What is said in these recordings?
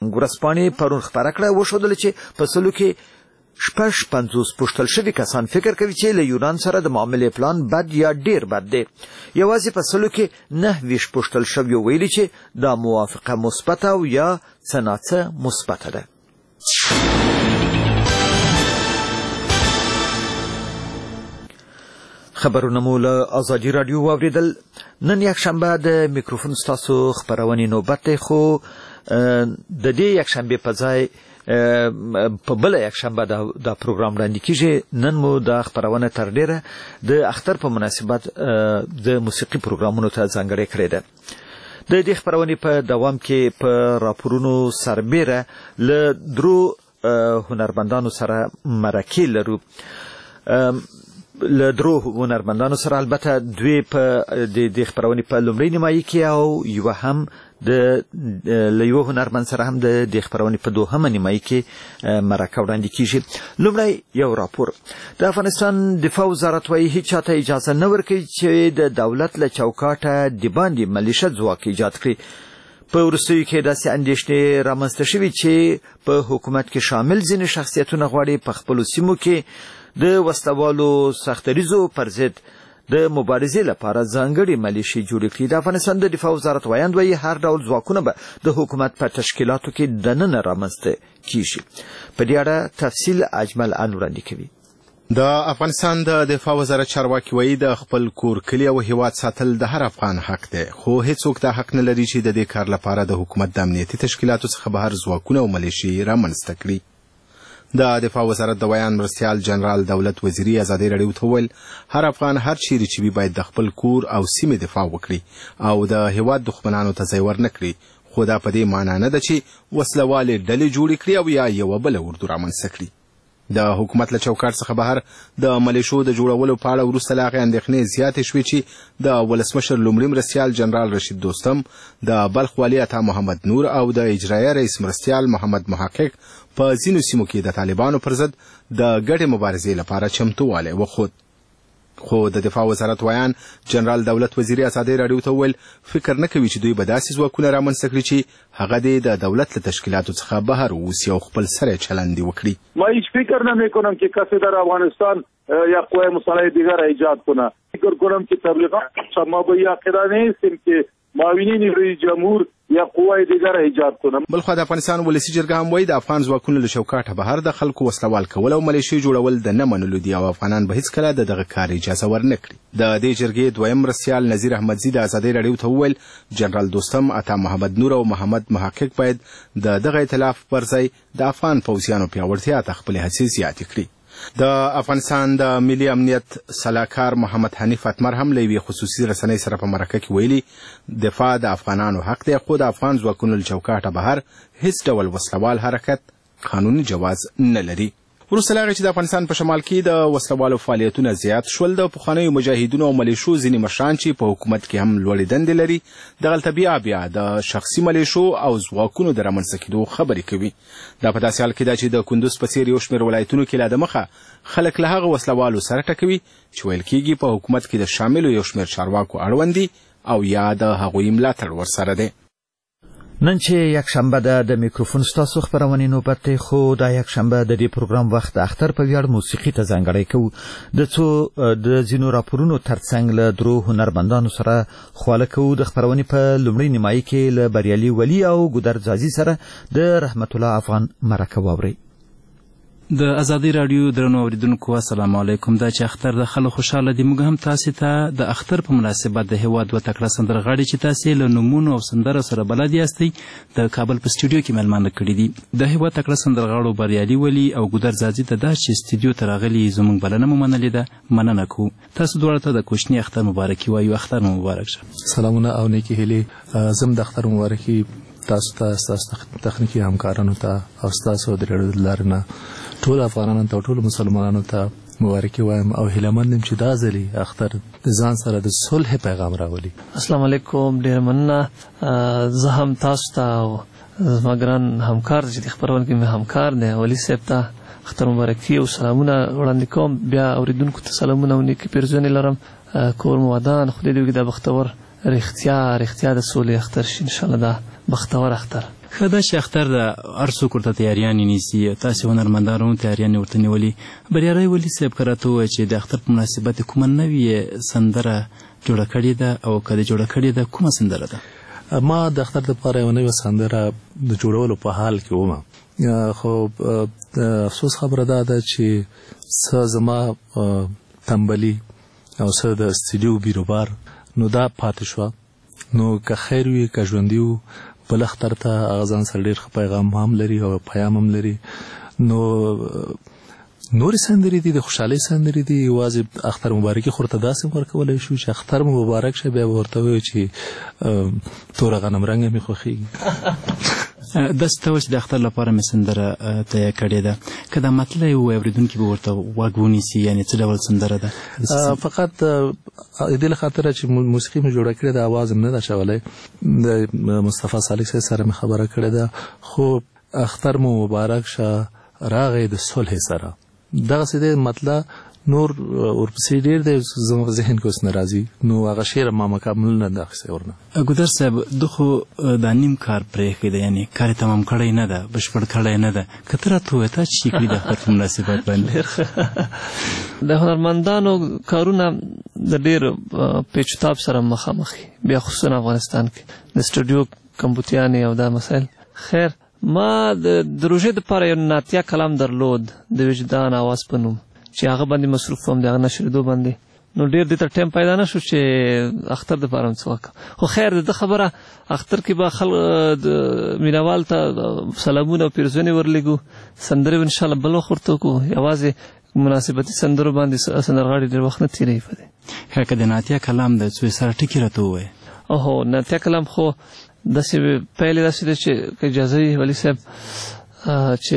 ورځپاڼې پرون خپره کړه وښودله چې په سلو کې 56 پوښتل شوي کسان فکر کوي چې له یونان سره د معاملې پلان بد یا ډیر بد دی. یوازې په سلو کې 29 پوښتل شوي ویلي چې دا موافقه مثبته او یا څه ناڅه مثبته ده. خبرونه مو له ازادي رادیو واوریدل. نن یکشنبه د میکروفون ستاسو خبرونې نوبت دی، خو د دې یکشنبه په ځای په بل یکشنبه دا پروګرام وړاندې کیږي. نن مو دا خبرونه تر ډیره د اختر په مناسبت د موسیقي پروګرامونو ته ځانګړې کړې ده. د دې خبرونې په دوام کې په راپورونو سربېره له درو هنرمندانو سره مرکې لرو. له درو هنرمندانو سره البته دوی په د خبرونې په لومړۍ نیمایي کې او یو هم له یو هنرمند سره هم د خبرونې په دوهمه نیمایي کې مرکه وړاندې کیږي. لومړی یو راپور. د افغانستان دفاع وزارت وايي هیڅ چاته اجازه نه ورکوي چې د دولت له چوکاټه د باندې ملیشه ځواک ایجاد کړي. په وروستیو کې داسې اندېښنې رامنځته شوي چې په حکومت کې شامل ځینې شخصیتونه غواړي په خپلو سیمو کې د وسلوالو سختریزو پر ضد د مبارزې لپاره ځانګړي ملیشې جوړې کړي. د افغانستان د دفاع وزارت وایند وايي هر ډول ځواکونه به د حکومت په تشکیلاتو کې دننه رامنځته کیږي. په دې اړه تفصیل اجمل ان وړاندې کوي. د افغانستان د دفاع وزارت چارواکي وایي د خپل کور کلی او هیواد ساتل د هر افغان حق دی، خو هیڅوک دا حق نه لري چې د دې کار لپاره د حکومت د امنیتي تشکیلاتو څخه بهر ځواکونه او ملیشې رامنځته کړي. د دفاع وزارت د ویان مرستیال جنرال دولت وزیری ازادي رادیو ته وویل هر افغان هر چیرې چې وي باید د خپل کور او سیمې دفاع وکړي او د هیواد دښمنانو ته ځای ورنه کړي، خو دا په دې معنا نه ده چې وسلوالې ډلې جوړې کړي او یا یوه بله اردو رامنځته کړي. د حکومت له چوکاټ څخه بهر د ملیشو د جوړولو په اړه وروسته له هغې اندېښنې زیاتې شوې چې د ولسمشر لومړي مرستیال جنرال رشید دوستم، د بلخ والي عطا محمد نور او د اجرایه رئیس مرستیال محمد محقق په ځینو سیمو کې د طالبانو پر ضد د ګډې مبارزې لپاره چمتووالی وښود. خو د دفاع وزارت ویان جنرال دولت وزیری ازادي رادیو ته وویل فکر نه کوي چې دوی به داسې ځواکونه رامنځته کړي چې هغه د دولت له تشکیلاتو څخه بهر اوسي او خپل سره چلند وکړي. ما هیچ فکر نمیکنم که کسی در افغانستان یا قوای مسلح دیگر ایجاد کنه. فکر کنم که تبلیغات ما به این عقیده نیستیم که معاونین رئیس جمهور یا قوای دیگر ایجاد کنه. بلخو د افغانستان ولسی جرګه هم وایي د افغان ځواکونو له شوکاټه بهر د خلکو وسلوال کول او ملیشې جوړول د نه منلو دي او افغانان به هیڅکله د دغه کار اجازه ورنه کړي. د دې جرګې دویم مرستیال نذیر احمدزي د ازادي رادیو ته وویل جنرال دوستم، عطا محمد نور او محمد محقق باید د دغه ائتلاف پر ځای د افغان پوځیانو پیاوړتیا ته خپلې هڅې زیاتې کړي. د افغانستان د ملي امنیت سلاکار محمد حنیف اتمر هم له یوې خصوصي رسنۍ سره په مرکه کې ویلي دفاع د افغانانو حق دی، خو د افغان ځواکونو له چوکاټه بهر هیڅ ډول وسلوال حرکت قانوني جواز نه لري. وروسته له هغې چې د افغانستان په شمال کې د وسلوالو فعالیتونه زیات شول، د پخوانیو مجاهدینو او ملیشو ځینې مشران چې په حکومت کې هم لوړې دندې لري دغلته بیا د شخصي ملیشو او ځواکونو د رامنځته کېدو خبرې کوي. دا په داسې حال کې ده چې د کندوز په څېر یو شمېر ولایتونو کې لا دمخه خلک له هغه وسلوالو سره ټکوي چې ویل کېږي په حکومت کې د شاملو یو شمېر چارواکو اړوند دي او یا د هغوی ملاتړ ورسره دی. نن چې یک شنبه ده د میکروفون ستاسو خبرونې نوبت دی، خو دا یک شنبه د دې پروګرام وخت د اختر په ویاړ موسیقي ته ځانګړی کوو. د ځینو راپورونو ترڅنګ له درو هنرمندانو سره خواله کوو. د خبرونې په لومړۍ نیمایي کې له بریالي ولي او ګودر ځاځي سره د رحمت الله افغان مرکه واورئ. د ازادي رادیو درنو اوریدونکو السلام علیکم. دا چې اختر د خلکو خوشاله دي، موږ هم تاسې ته د اختر په مناسبت د هیواد دوه تکړه سندرغاړي چې تاسې له نومونو او سندرو سره بلد یاستئ د کابل په سټوډیو کې مېلمانه کړي دي. د هیواد تکړه سندرغاړو بریالي ولي او ګودر ځاځي ته دا چې سټوډیو ته راغلي زموږ بلنه مو منلې ده، مننه کوو. تاسو دواړو ته د کوچني اختر مبارکي وایو. اختر مو مبارک شه. سلامونه او نیکې هیلې. زم د اختر مبارکي تاسو ته، ستاسو تخنیکي همکارانو ته او ستاسو د رادیو د لارې نه ټول افغانانو ته او ټول مسلمانانو ته مبارکي وایم او هیله یم چې دا ځلې اختر د ځان سره د صلح پیغام راولي. السلام علیکم. ډېره مننه. زه هم تاسو ته او زما ګران همکار چې د خبرونه کې مې همکار دی ولي صاحب ته اختر مبارکي او سلامونه وړاندې کوم. بیا اوریدونکو ته سلامونه او نیکې پیرزونې لرم. کور مو ودان. خدای دې وکړي دا بختور رښتیا د سولې اختر شي انشاءالله. دا بختور اختر. ښه ده چې اختر د هر څوک ورته تیاریانې نیسي، تاسې هنرمندان هم تیاریانې ورته نیولي. بریالي ولي صاحب که راته ووایه چې د اختر په مناسبت کومه نوې سندره جوړه کړې ده او که د جوړه کړې ده کومه سندره ده؟ ما د اختر دپاره یوه نوې سندره د جوړولو په حال کې ومه، خو افسوس خبره دا ده چې څه زما تنبلي او څه د استډیو بیروبار نو دا پاتې شوه. نو که خیر وي که ژوندي وو بل اختر ته هغه ځان سره ډېر ښه پیغام هم لري او پیام هم لري. نو نورې سندرې دي د خوشحالۍ سندرې دي، یوازې اختر مبارکي خو ورته داسې ورکولی شو چې اختر مو مبارک شه، بیا به ورته ووایو چې توره غنم رنګه مې خوښېږي. داسې ته وایي چې د اختر لپاره مې سندره تیار کړې ده، که دا مطلع ووایي اورېدونکي به ورته غوږ ونیسي، یعنې څه ډول سندره ده؟ فقط د دې له خاطره چې موسیقي مې جوړه کړې ده، اواز هم نه ده اچولی، د مصطفی صالح صاحب سره مې خبره کړې ده، خو اختر مو مبارک شه راغی د صلح سره، دغسې دی مطلع. نور ورپسې ډېر دی زما په ذهن کې اوس نه راځي، نو هغه شعر ما مکمل نه ده اخیستی ورنه. ګودر صاحب ده خو دا نیم کار پرېښی دی، یعنې کار یې تمام کړی نه ده، بشپړ کړی نه ده. که ته راته ووایې تا چې کړي د اختر په مناسبت باندې؟ د هنرمندانو کارونه د ډېر پیچتاب سره مخامخ وي، بیا خصوصا افغانستان کې د سټوډیو کمپوتیانې او دا مسایل. خیر ما د روژې دپاره یو نعتیه کلام درلود د وجدان اواز په نوم چې هغه باندې مصروف وم، د هغه نشریدو باندې، نو ډېر دې ته ټایم پیدا نه شو چې اختر دپاره هم څه وکړم. خو خیر د ده خبره، اختر کې به مینوال ته سلامونه او پیرزونې ورلېږو، سندرې به انشاءالله بل وخت ورته وکړو، یوازې مناسبتي سندرو باندې سندرغاړي ډېر وخت نه تېروي په دې. ښه که د نعتیه کلام د څو سره ټکي راته ووایې؟ اوهو نعتیه کلام خو داسې پیل یې داسې دی چې که اجازه وي ولي صاحب چې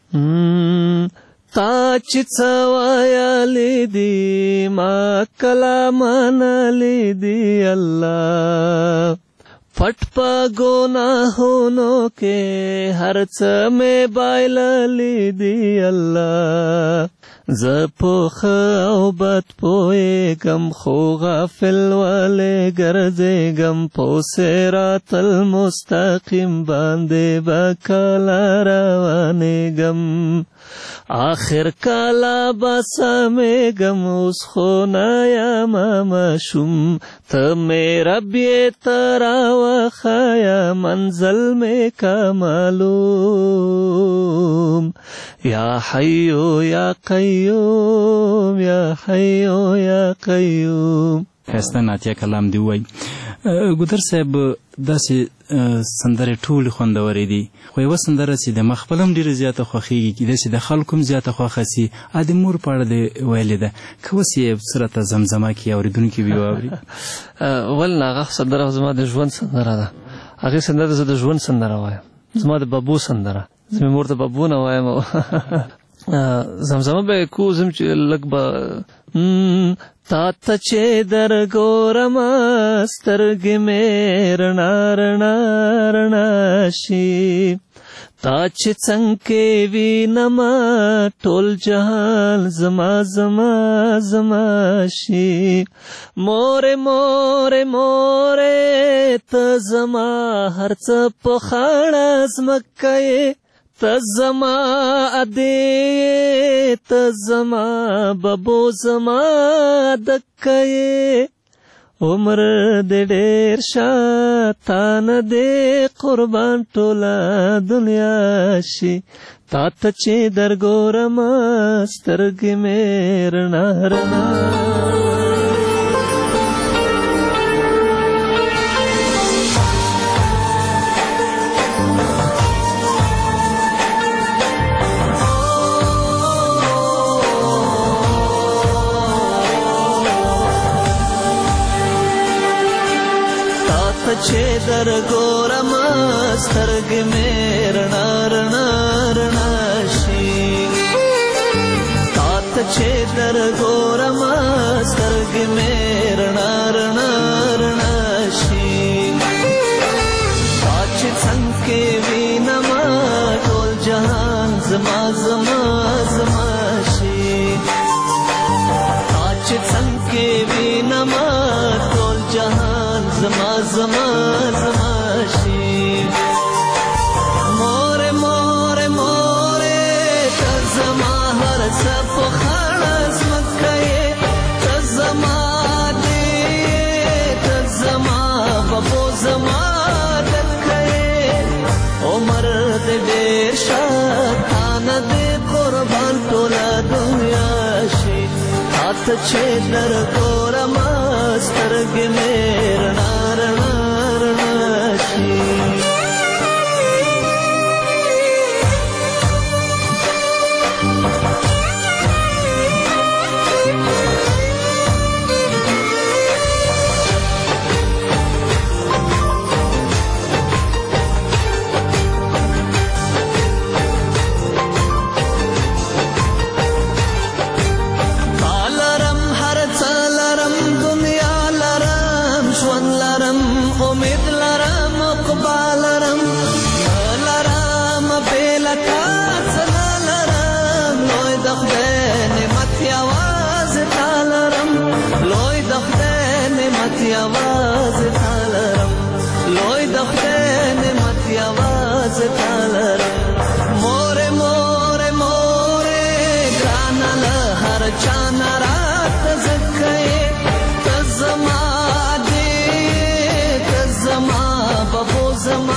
تا چې څه ویلې دي ما کله منلې دي الله، پټ په ګناهونو کې هر څه مې بایللې دي الله، زه په ښه او بد پوهېږم خو غافل ولې ګرځېږم، په صراط المستقیم باندې به کله روانېږم، آخر کله به سمېږم اوس خو نه یمه ماشوم، ته مې رب یې ته راوښیه منزل مې که معلوم، یا حیو یا قیوم یا حیو یا قیوم. ښایسته نعتیه کلام دې ووایي. ګودر صاحب داسې سندرې ټولې خوندورې دي، خو یوه سندره چې د ما خپل هم ډېره زیاته خوښېږي، کیدای شي د خلکو هم زیاته خوښه سي، د مور په اړه دې ویلې ده، که اوس یې څه راته زمزمه کړي اورېدونکي به یې واوري. ولې نه، هغه سندره زما د ژوند سندره ده، هغې سندره زه د ژوند سندره وایم، زما د بابو سندره، زه مې مور ته بابو نه وایم. زمزمه به یې کو زم چې لږ به تا ته چې درګورم سترګې مې رڼا رڼا رڼا شي، تا چې څنګه وینم ټول جهان زما زما زما شي، مورې مورې مورې ته زما هر څه په خړه ځمکه یې، ته زما ادې ته زما ببو زما دکه یې، عمر دې ډېر شه تا نه دې قربان ټوله دنیا شي، تا ته چې درګورم سترګې مې رڼا رڼا. چې درګورم سترګې مې رڼا رڼا رڼا شي، تا ته چې درګورم سترګې مې رڼا رڼا رڼا شي، تا چې څنګه وینم ټول جهان زما زما زما شي، تا چې څنګه وینم ټول جهان زما زما زما شي، دې ډېر شه تانه دې قربان ټوله دنیا شي تاته چې درګورم سترګې مې رڼا رڼا رڼا شي आवाज तालरम लोई दखते ने मत आवाज तालरम मोरे मोरे मोरे ग्रानल हर चाना रात जखे तजमा दे तजमा बबो जमा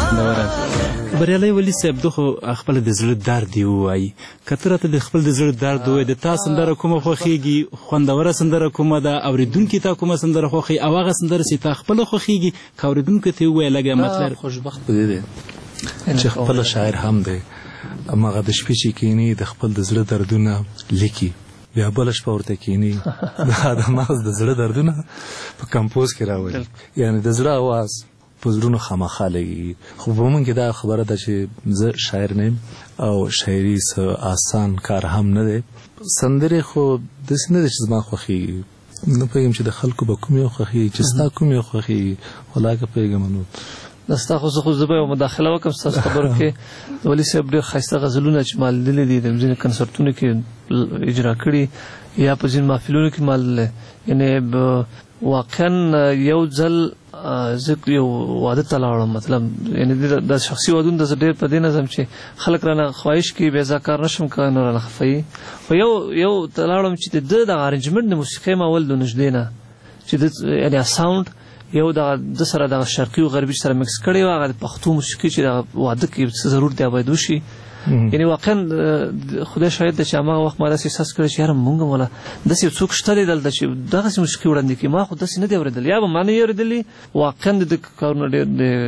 بریالي ولي صاحب دغه خپل د زړه درد دی وایي کتره ته د خپل د زړه درد وایي د تاسو سندره کومه خوخيږي خوندوره سندره کومه ده اوریدونکو ته کومه سندره خوخي او هغه سندره چې تا خپل خوخيږي اوریدونکو ته وایي لګه مطلب خوشبخت بده دي چې خپل شاعر هم دی اماغه د شپې چې کینی د خپل د زړه دردونه لیکي بیا بل شپه ورته کینی دا د مغز د زړه دردونه په کمپوز کې راوړي یعنی د زړه आवाज پزړونو خامخا لګي خو په مونږ کې دا خبره ده چې زه شاعر نه او شاعري آسان کار هم نه دی سندره خو د سندره چې زما خوخي نه پېږم چې د خلکو به کوم یو خوخي چې ستا کوم یو خوخي ولاګه پېږم نو دستا خو زه به مداخله وکم تاسو خبرو کې ولی صاحب ډېر ښایسته غزلونه چې مال دي د ځینې کنسرتونو کې اجرا کړي یا په ځینې محفلونو کې مال یعنی واقعا یو ځل ذکر یو واده تلاړم مطلب یعنی د شخصي ودون د ډېر په دې نظم چې خلک رانه خواهش کوي بیا ځکه نشم کنه رانه خفي خو یو تلاړم چې د ارنجمنت د موسیقي ماول د نږدې نه چې یعنی ساوند یو د سره د شرقي او غربي سره مکس کړي او هغه پښتو موسیقي چې د واده کې ضرور دی باید وشي یعنی واقعا خدای شاهد چې هغه وخت ما داسې احساس کړی چې یاره مونږ مولا داسې څوک شته دلته چې دغه موسیقي وړاندې کوي ما خو داسې نه دی اورېدلی یا به ما نه یې اورېدلی واقعا د کارونه ډېر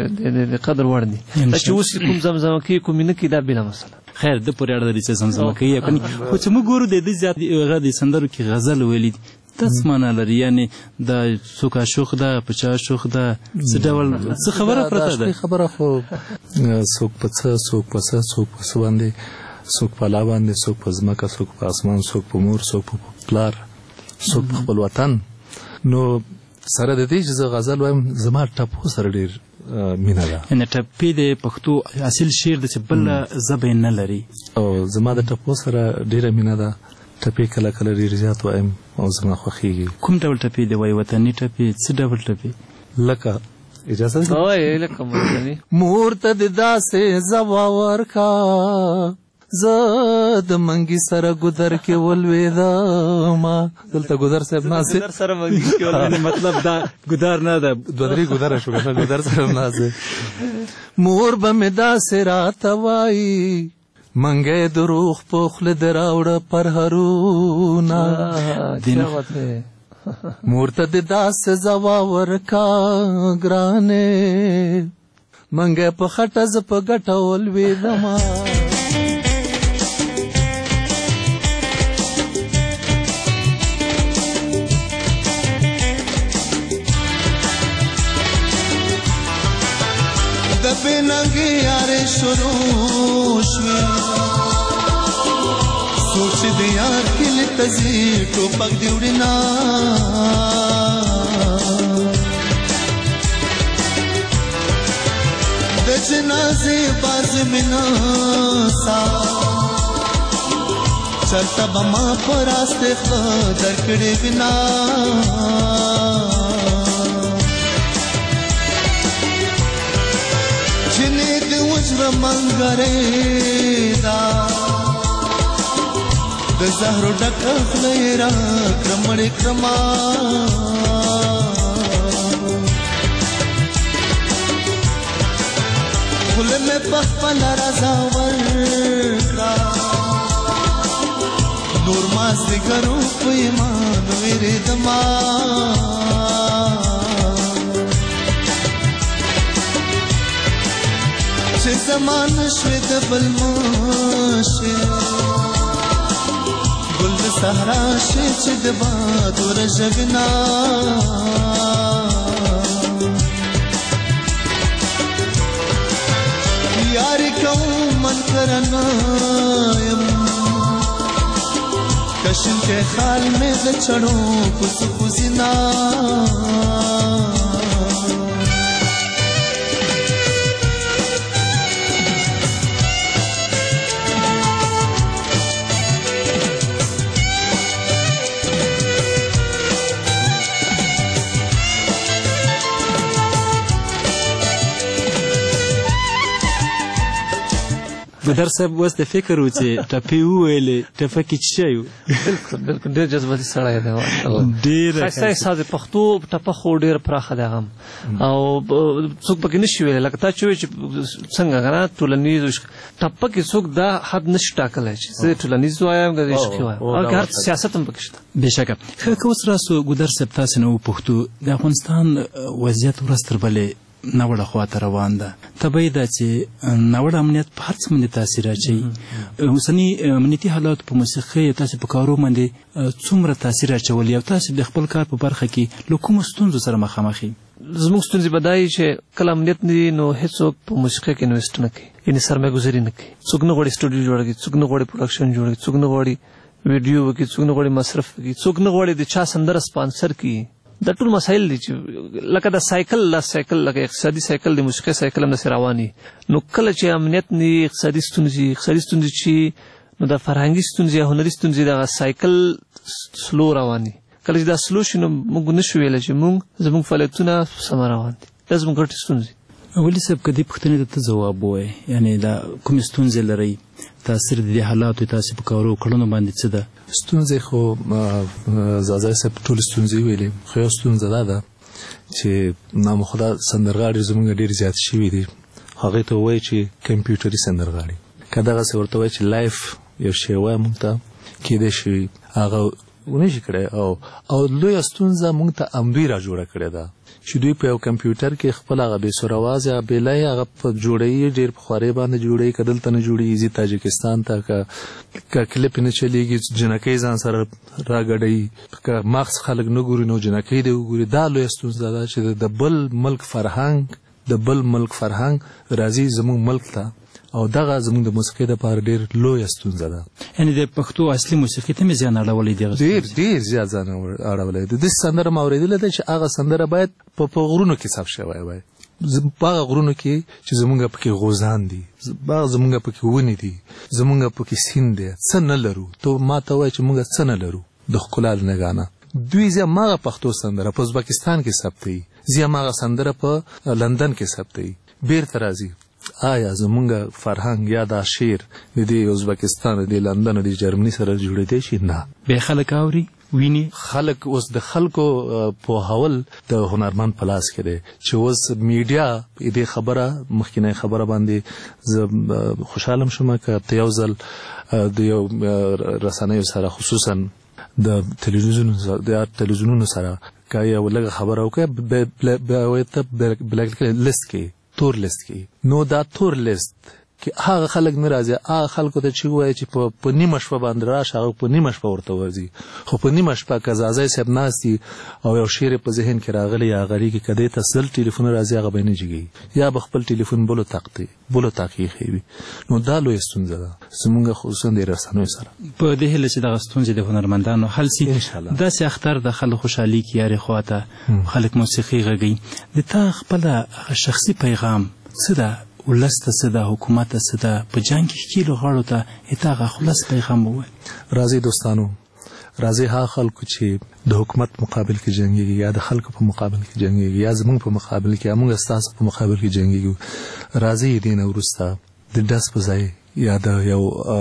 د قدر وړ دي چې اوس کوم زمزمه کوي کوم نه کوي دا بله مسله خیر د پورې اړه لري چې زمزمه کوي خو چې موږ ګورو د دې زیات هغه د سندرو کې غزل ویلي تاسو معنا لري یعنی د څوک عاشق ده پچا عاشق ده څه ډول څه خبره پرته ده خبره خو څوک په څه څوک په څه څوک په څه باندې څوک په لا باندې څوک په ځمکه څوک په اسمان څوک په مور څوک په پلار څوک په خپل وطن نو سره د دې چې زه غزل وایم زما ټپو سره ډېر مینه ده یعنی ټپې د پښتو اصل شعر د بل ژبه نه لري او زما د ټپو سره ډېره مینه ده ټپې کله کله ډېر زیات وایم او زما خوښېږي کوم ډول ټپې دی وایي وطني ټپې څه ډول ټپې لکه اجازه ده وایي لکه مور ته د داسې ځواب ورکا زه د منګي سره ګودر کې ولوېدم دلته ګودر صاحب ناسې سره منګي کې ولوېدم مطلب دا ګودر نه ده دوه درې ګودر شو ګودر صاحب ناسې مور به مې داسې راته وایي منګه دروغ په خله دراوړه پر هرونا مور ته د داسې ځواب ورکا ګرانې منګه په خټه ز په ګټه ولوېدم د بنګي یارې شروع شوې سوچ دې یار کله تزي ټوپک دی وړنا د جنازې باز منا سا چرته بما پراسته درکړې بنا جنې د وجر منګرې دا د زهرو ډک خلې را کرمړې کرما خوله مې په خپله رضا ورکړه نور مازدیګرو په ایمان ویرېدما چې زما نشوې د بل مشې ګل د صحرا شې چې د باد ورژبنا یاری کوم من کرنا یم کشن کے خال میں د چڑو کس خوزینا ګودر صاحب اوس د فکر و چې ټپې وویلې ټپه کې څه شی و بالکل ډېر جذباتي سړی دی ډېر ښایسته احساس دی پښتو ټپه خو ډېر پراخه دی هغه او څوک پکې نشي ویلی لکه تا چې وایي چې څنګه که نه ټولنیز ټپه کې څوک دا حد نشي ټاکلی چې زه ټولنیز وایم که عشقي وایم او هر سیاست هم پکې شته بېشکه ښه که اوس راسو ګودر صاحب تاسې نه وپوښتو د افغانستان وضعیت ورځ تر بلې ناوړه خواته روان ده طبیعي ده چې ناوړه امنیت په هر څه باندې تاثیر اچوي اوسني امنیتي حالاتو په موسیقۍ تاسې په کارو باندې څومره تاثیر اچولی او تاسې د خپل کار په برخه کې له کومو ستونزو سره مخامخ یې زموږ ستونزې به دا وي چې کله امنیت نه وي نو هېڅوک په موسیقۍ کې انویسټ نه کوي یعنې سرمایه‌ګذاري نه کوي څوک نه غواړي سټوډیو جوړه کړي څوک نه غواړي پروډکشن جوړ کړي څوک نه غواړي ویډیو وکړي څوک نه غواړي مصرف وکړي څوک نه غواړي د چا سندره سپانسر کړي دا ټول مسایل دي چې لکه د سایکل لکه اقتصادي سایکل د موسیقۍ سایکل هم داسې روان وي نو کله چې امنیت نه وي اقتصادي ستونزې چې نو د فرهنګي ستونزې یا هنري ستونزې دغه سایکل سلو روان وي کله چې دا سلو شي نو موږ نشو ویلی چې زموږ فعالیتونه سمه روان دي دا زموږ ګټې ستونزې ولي صاحب که دې پوښتنې ته ته ځواب ووایې یعنې دا کومې ستونزې لرئ تاثیر د دې حالاتو تاسې په کارو کړنو باندې څه ده ستونزې خو زازای صاحب ټولې ستونزې ویلې خو یو ستونزه دا ده چې نامخدا سندرغاړي زموږ ډېر زیات شوي دي هغې ته ووایي چې کمپیوټري سندرغاړي که دغسې ورته وایي چې لایف یو شی وایه مونږ ته کیدای شي هغه ونشي کړی او لویه ستونزه مونږ ته همدوی را جوړه کړې ده چې دوی په یو کمپیوټر کې خپل هغه بېسوراواز یا بیلی هغه په جوړوي ډېر په خوارۍ باندې جوړوي که دلته نه جوړېږي ځي تاجکستان ته که کلیپ نه چلېږي جنکۍ ځان سره راګډوي که مغز خلک نه ګوري نو جنکۍ دې وګوري دا لویه ستونزه ده چې د بل ملک فرهنګ راځي زموږ ملک ته او دغه زموږ د موسیقۍ دپاره ډېر لویه ستونزه ده یعنې د پښتو اصلي موسیقۍ ته مې زیان اړولی دی ډېر زیات زیان اړولی دی داسې سندره مې اورېدلې ده چې هغه سندره باید په غرونو کې ثبت شوی وای په هغه غرونو کې چې زموږ پکې غوزان دي زموږ پکې ونې دي زموږ پکې سیند دی څه نه لرو تو ما ته وایه چې موږ څه نه لرو د ښکلا له نګانه دوی زه هماغه پښتو سندره په ازبکستان کې ثبتوي زه هماغه سندره په لندن کې ثبتوي بیرته راځي آیا زمونږ فرهنګ یا دا شعر د دې ازبکستان د لندن د جرمني سره جوړېدی شي نه بیا خلک اوري ویني خلک اوس د خلکو پوهول د هنرمند په لاس کې دی چې اوس میډیا دې خبره مخکینی خبره باندې زه خوشحاله شوم که ته یو ځل د یو رسنیو سره خصوصا د تلویزیونونو سره که یو لږه خبره وکړې ته بلیک لیست کې تور لیست کې نو دا تور لیست کې هغه خلک نه راځي هغه خلکو ته چې وایي چې په نیمه شپه باندې راشه هغه په نیمه شپه ورته ورځي خو په نیمه شپه که زازی صاحب ناست دي او یو شعر په ذهن کې راغلی یا غریږي که دې ته سل ټلیفون راځي هغه به یې نه جګوي یا به خپل ټلیفون بلو طاقې ایښوي نو دا لویه ستونزه ده زموږ خصوصا د رسنیو سره په دې هیله چې دغه ستونزې د هنرمندانو حل سي داسې اختر د خلک خوشحالي کې یارې خواته خلک موسیقي غږوي د تا خپله شخصي پیغام څه ده ولس ته څه ده حکومت ته څه ده په جنګ کې ښکېلو غاړو ته یې هغه خلاص پیغام ووایي راځئ دوستانو راځئ هغه خلکو چې د حکومت مقابل کې جنګېږي یا د خلکو په مقابل کې جنګېږي یا زموږ په مقابل کې یا موږ ستاسو په مقابل کې جنګېږو راځئ دې نه وروسته د ډز په ځای یا د یو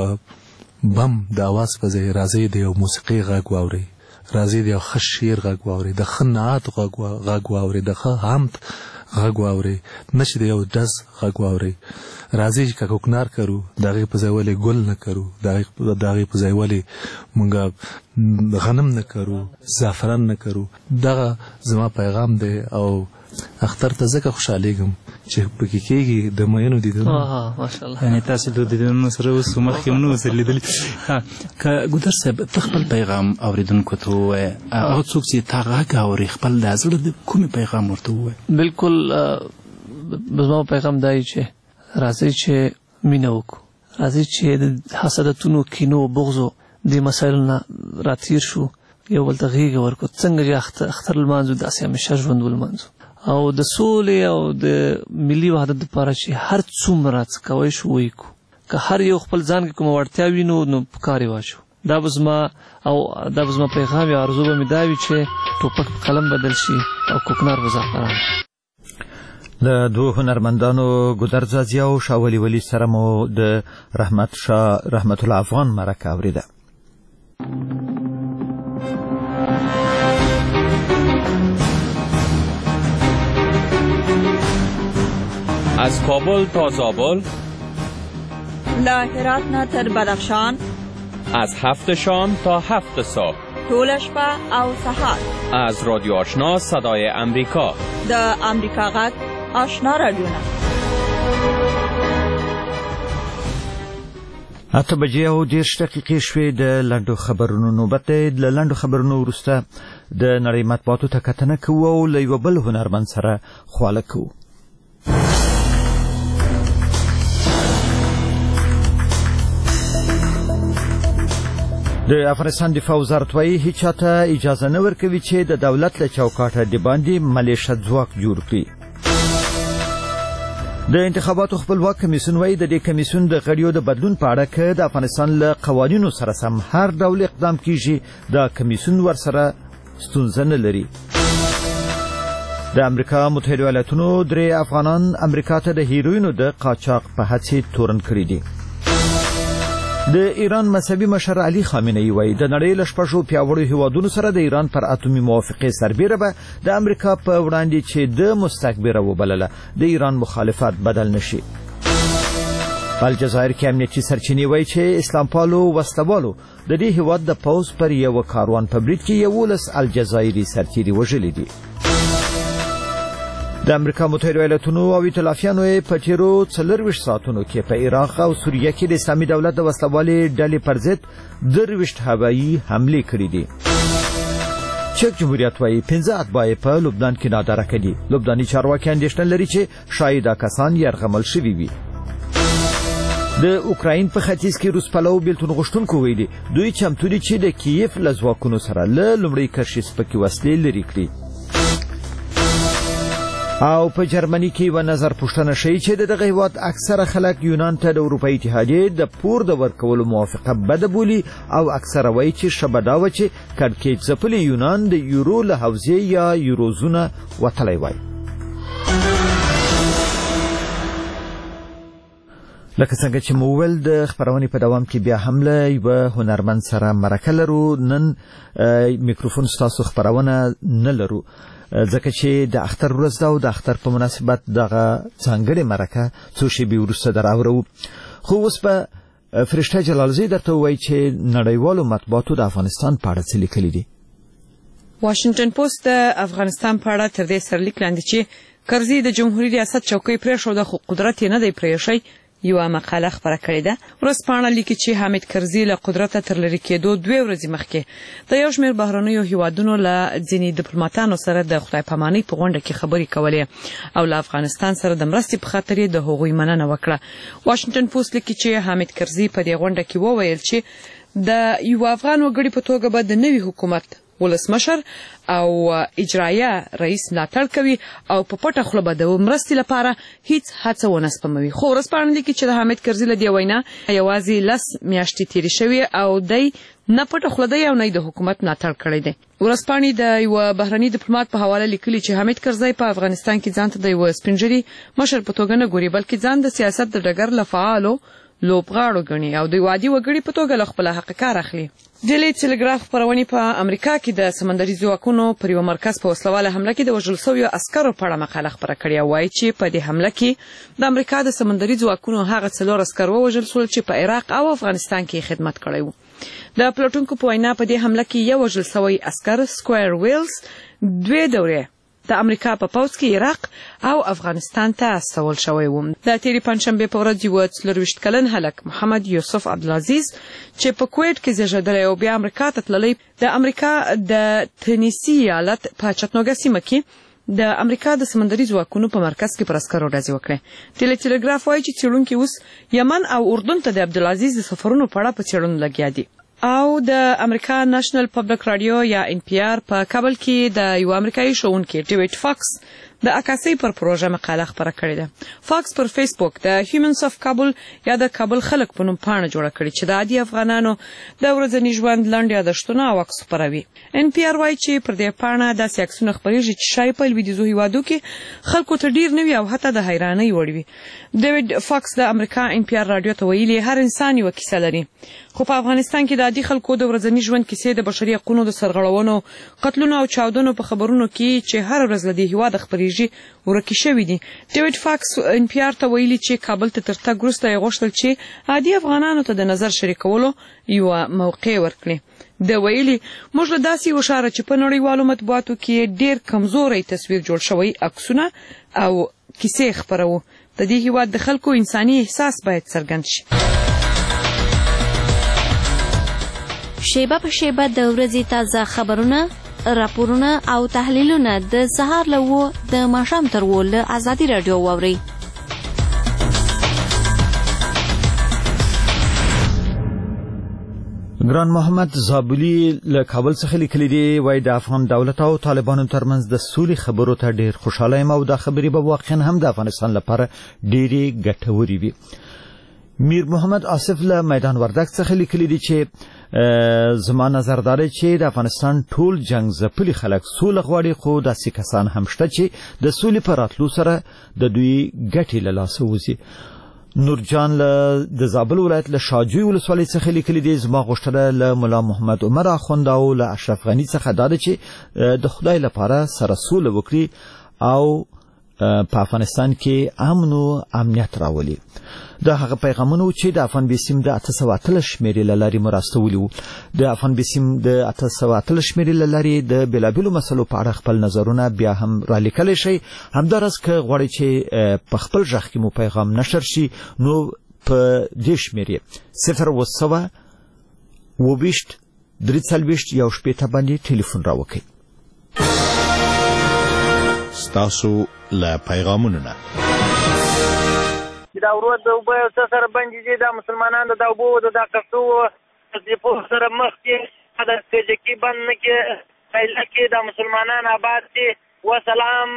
بم د اواز په ځای راځئ د یو موسیقۍ غږ واورئ راځئ د یو ښه شعر غږ واورئ د ښه نعت غږ واورئ د ښه حمد غږ واوري نه چې د یو ډز غږ واوري. راځي چې کوکنار کرو د هغې په ځای ولې ګل نه کرو، د هغې په ځای ولې مونږ غنم نه کرو، زعفران نه کرو. دغه زما پیغام دی او اختر ته ځکه خوشحالیږم چې پکې کېږي د مینو دیدنونه. ماشاءالله. یعنې تاسې د دیدنونو سره اوس مخکې هم نه اوسئ لیدلي. که ګودر صاحب ته خپل پیغام اورېدونکو ته ووایه، هغه څوک چې تا غږ اوري خپل د زړه د کومې پیغام ورته ووایه؟ بالکل زما پیغام دا چې راځئ چې مینه وکړو، راځئ چې د حسادتونو، کینو، بغضو دې مسایلو نه راتېر شو، یو بل ته غېږه ورکړو. څنګه چې اختر لمانځو داسې همیشه ژوند ولمانځو او د سولې او د ملي وحدت لپاره چې هر څومره څه کوی شو ویې کړو. که هر یو خپل ځان کې کومه وړتیا وینو نو په کار یې واچو. دا به زما پیغام یا ارزو به مې دا وي چې ټوپک په قلم بدل شي او کوکنار به زعفران. د دوه هنرمندانو ګودر ځاځي او شاه ولي ولي سره مو د رحمت الله افغان مرکه اورېده. از کابل تا زابل، له هرات نه تر بدخشان، از 7 شام تا 7 صبح، ټوله شپه او سهار. از رادیو آشنا صدای امریکا، د امریکا غږ آشنا رادیوونه. 8 بجې او 10 دقیقې شوې. د لنډو خبرونو نوبت دی. د لنډو خبرونو وروسته د نړۍ مطبوعاتو ته کتنه کوو او له یو بل هنرمند سره خواله کوو. د افغانستان دفاع وزارت وايي هیڅ چاته اجازه نه ورکوي چې د دولت له چوکاټه د باندې ملیشه ځواک جوړ کړي. د انتخاباتو خپلواک کمیسیون وايي د دې کمیسیون د غړیو د بدلون په اړه کې د افغانستان له قوانینو سره سم هر ډول اقدام کیږي. دا کمیسیون ورسره ستونزه نه لري. د امریکا متحده ایالاتونو 3 افغانان امریکا ته د هیروینو د قاچاق په هڅه تورن کړی دي. د ایران مذهبي مشر علي خامنه‌ای وایي د نړۍ له 6 پیاوړو هیوادونو سره د ایران پر اتومي موافقې سربیره به د امریکا په وړاندې چې د مستکبره وبلله د ایران مخالفت بدل نشي. الجزایر کې امنیتي سرچینې وایي چې اسلام پالو وسلوالو د دې هیواد د پوز پر یو کاروان په برید کې 11 الجزایري سرتیري وژلي دي. د امریکا متحده ایالاتونو او ائتلافیانو په تیرو 24 ساعتونو کې په عراق او سوریه کې د اسلامي دولت د وسلوالې ډلې پر ضد 23 هوایي حملې کړې دي. چک جمهوریت وايي 15 اتباع په لبنان کې نادره کړي. لبناني چارواکي اندېښنه لري چې شاید دا کسان یرغمل شوي وي. د اوکراین په ختیځ کې روس پلو بیلتون غوښتونکو ویلي دوی چمتو دي چې د کیف له ځواکونو سره له لومړۍ کرښې سپکې وسلې لرې کړي. او په جرمني کې و نظر پوښتنه شي چې دغه هیواد اکثره خلک یونان ته د اروپאי اتحادیې د پور د ورکولو موافقه بده بولي او اکثره وایي چې شبدا و چې کډکېچ ځپلي یونان د یورو له حوزې یا یوروزونه وتلی وای. لکه څنګه چې مو ویل د خبرونې په دوام کې بیا هم له یوه هنرمند سره مرکه لرو. نن میکروفون ستاسو خبرونه نه لرو ځکه چې د اختر ورځ ده او د اختر په مناسبت دغه ځانګړې مرکه څو شېبې وروسته دراورو. خو اوس به فرشته جلالزی درته ووایي چې نړیوالو مطبوعاتو د افغانستان په اړه څه لیکلي دي. واشنگټن پوسټ د افغانستان په اړه تر دې سرلیک لاندې چې کرزي د جمهوریت ریاست چوکۍ پرېښوده خو قدرت یې نه دی پرېښی یو مقاله خبره کړې ده. ورځپاڼه لیکي چې حامد کرزي له قدرت تر لرې کېدو 2 ورځې مخکې د یو شمېر بهرنیو هیوادونو له ځینې ډیپلوماټانو سره د خدای پامانۍ په غونډه کې خبرې کولې او له افغانستان سره د مرستې په خاطر د هغوی مننه وکړه. واشنگټن پوسټ لیکي چې حامد کرزي په دې غونډه کې وویل چې د یو افغان وګړي په توګه به د نوي حکومت ولسمشر او اجرایه رئیس ملاتړ کوي او په پټه خوله به د مرستې لپاره هیڅ هڅه ونه سپموي. خو ورځپاڼه لیکي چې د حامد کرزي له دې وینا یوازې 10 میاشتې تېرې شوې او دی نه پټه خوله دی او نه د حکومت ملاتړ کړی دی. ورځپاڼې د یو بهرني ډیپلوماټ په حواله لیکلي چې حامد کرزي په افغانستان کې ځان ته د یو سپینږیري مشر په توګه نه ګوري بلکې ځان د سیاست د ډګر له فعالو لوبغاړو ګڼي او د وادي وګړي په توګه له خپل حق کار اخلي. ډیلی ټلګراف خپرونې په امریکا کې د سمندري ځواکونو پر یو مرکز په وسلواله حمله کې د وژل شویو عسکرو په اړه مقاله خپره کړې او وایي چې په دې حمله کې د امریکا د سمندري ځواکونو هغه 4 عسکر ووژل شول چې په عراق او افغانستان کې خدمت کړی وو. د پلټونکو په وینا په دې حمله کې یو وژل شوی عسکر سکویر ویلز 2 دورې د امریکا په پوځ کې عراق او افغانستان ته استول شوی و. د تیری پنځشنبه په ورځ یو 24 کلن هلک محمد یوسف عبدالعزیز چې په کویت کې زیږیدلی او بیا امریکا ته تللی د امریکا د تنیسی ایالت په چتنوګا سیمه کې د امریکا د سمندري ځواکونو په مرکز کې پر عسکرو ډزې وکړې. ټلګراف وایي چې څېړونکي اوس یمن او اردن ته د عبدالعزیز د سفرونو په اړه په څېړنو لګیا دي. او د امریکا نېشنل پبلک رادیو یا NPR په کابل کې د یو امریکایي ښوونکي ډیوډ فاکس د عکاسۍ پر پروژه مقاله خپره کړې ده. فاکس پر فیسبوک د هیومنز اف کابل یا د کابل خلک په نوم پاڼه جوړه کړې چې د عادي افغانانو د ورځني ژوند لنډ یادښتونه او عکس خپروي. NPR وایي چې پر دې پاڼه داسې عکسونه خپریږي چې شاید په لویدیځو هیوادو کې خلکو ته ډیر نوي او حتی د حیرانۍ وړ وي. ډیوډ فاکس د امریکا NPR رادیو ته ویلي هر انسان یو کیسه لري، خو په افغانستان کې د عادي خلکو د ورځني ژوند کیسې د بشري حقوقو د سرغړونو، قتلونو او چاودنو په خبرونو کې چې هر ورځ له دې هیواده خپریږي ورکې شوي دي. ډیوډ فاکس NPR ته ویلي چې کابل ته تر تګ وروسته یې غوښتل چې عادي افغانانو ته د نظر شریکولو یوه موقع ورکړي. د ویلي موږ له داسې یو ښاره چې په نړیوالو مطبوعاتو کې ډیر کمزوری تصویر جوړ شوی عکسونه او کیسې خپروو. د دې هیواد د خلکو انساني احساس باید څرګند شي. شیبه په شیبه د ورځې تازه خبرونه، راپورونه او تحلیلونه د سهار له 9 د ماښام تر 10 له ازادي رادیو واورئ. ګران محمد زابلی له کابل څخه لیکلي دي، وایي د افغان دولت او طالبانو ترمنځ د سولې خبرو ته ډیر خوشاله یم او دا خبرې به واقعا هم د افغانستان لپاره ډیرې ګټورې وي. میر محمد آصف له میدان وردګ څخه لیکلي دي چې زما نظر دا دی چې د افغانستان ټول جنگ ځپلي خلک سوله غواړي، خو داسې کسان هم شته چې د سولې په راتلو سره د دوی ګټې له لاسه وځي. نورجان د زابل ولایت له شاجوی ولسوالۍ څخه لیکلي دي، زما غوښتنه له ملا محمد عمر اخوند او له اشرف غني څخه دا ده چې د خدای لپاره سره سوله وکړي او په افغانستان کې امن او امنیت راولي. دا هغه پیغامونه چې د افغان بیسیم د 813 شمیرې لاري مراستولي وو. د افغان بیسیم د 813 شمیرې لاري د بلابلو مسلو په اړه خپل نظرونه بیا هم را لیکلی شي. همدارس که غواړئ چې په خپل ژغ کې مو پیغام نشر شي نو په دې شمیرې 0 20 23 یو شپېته باندې ټلیفون راوکړئ. ستاسو له پیغامونو نه دا ورو د وبو سره باندې دي د مسلمانانو د وبو د کښتو د په سره مخ کې د کجکی باندې کې پهله کې د مسلمانانو آباد دي. وسلام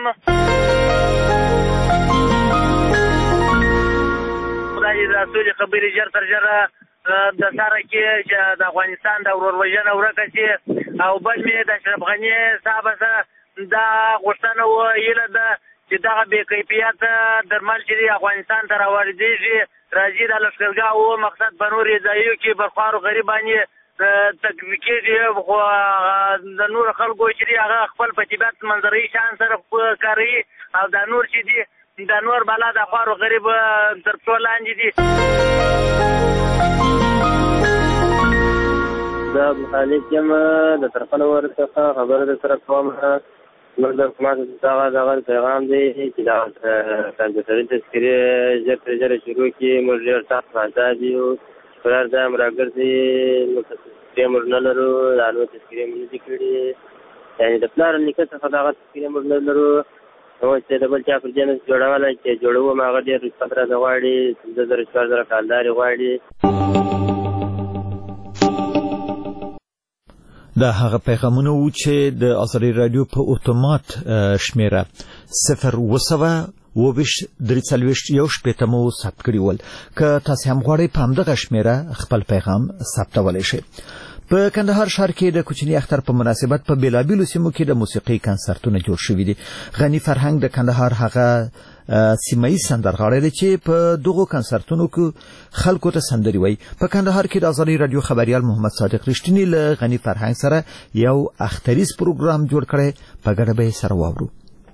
خدای رسول خبري جر تر جره د سره کې چې د افغانستان د ورورولۍ ورکه او بل می د اشرف غنی صاحب سره دا غوښتنه ویله ده چې دغه بې کیفیت درمل چې افغانستان ته راوړدېږي راځي د لښکرګاه او مقصد په نورې ځایو کې برخوارو غریبانې تکمیکېږي، خو د نور خلکو چې دي هغه خپل په طبیعت منظري شان سره کاروي او دا نور چې دي د نور بلا د خوارو غریب تر پښو لاندې دي. دا عبدالخالق یم د طرفه ورڅخه خبره در سره کوم. موږ د حکومت دغه پیغام دی چې دا کمپیوټري تذکرې ژر تر ژره شروع کړي. موږ ډېر سخت محتاج یو، قرار دا هم راګرځي تذکرې موږ نه لرو، دا نور تذکرې موږ نه دي کړي، یعنې د پلار نیکه څخه دغه تذکرې موږ نه لرو. اوس چې د بل چا پر جنس جوړولی چې جوړوم هغه ډېر رشوت راته غواړي، 15,000 کالدارې غواړي. دا هغه پیغامونه وو چې د ازادي رادیو په اتومات شمیره 0 یو شپېتمو ثبت کړي ول. که تاسو هم غواړئ په همدغه شمیره خپل پیغام ثبتولی شئ. په کندهار ښار کې د کوچني اختر په مناسبت په بیلابیلو سیمو کې د موسیقي کنسرتونه جوړ شوي دي. غني فرهنګ د کندهار هغه سیمایي سندرغاړی دی چې په دغو کنسرتونو کې خلکو ته سندرې وایي. په کندهار کې د ازادي راډیو خبریال محمد صادق رښتینی له غني فرهنګ سره یو اختریز پروګرام جوړ کړی، په ګډه به یې سره واورو.